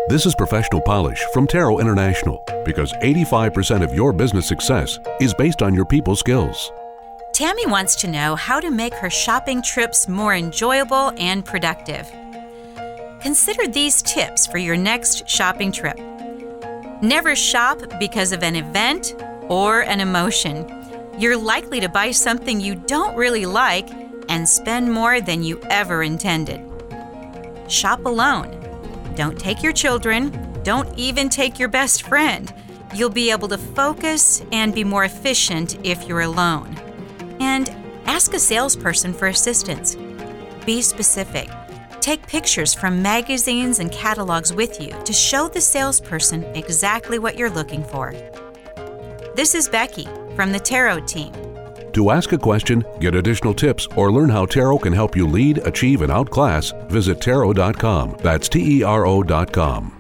This is Professional Polish from Tarot International, because 85% of your business success is based on your people skills. Tammy wants to know how to make her shopping trips more enjoyable and productive. Consider these tips for your next shopping trip. Never shop because of an event or an emotion. You're likely to buy something you don't really like and spend more than you ever intended. Shop alone. Don't take your children. Don't even take your best friend. You'll be able to focus and be more efficient if you're alone. And ask a salesperson for assistance. Be specific. Take pictures from magazines and catalogs with you to show the salesperson exactly what you're looking for. This is Becky from the Tarot team. To ask a question, get additional tips, or learn how Tarot can help you lead, achieve, and outclass, visit Tarot.com. That's TERO.com.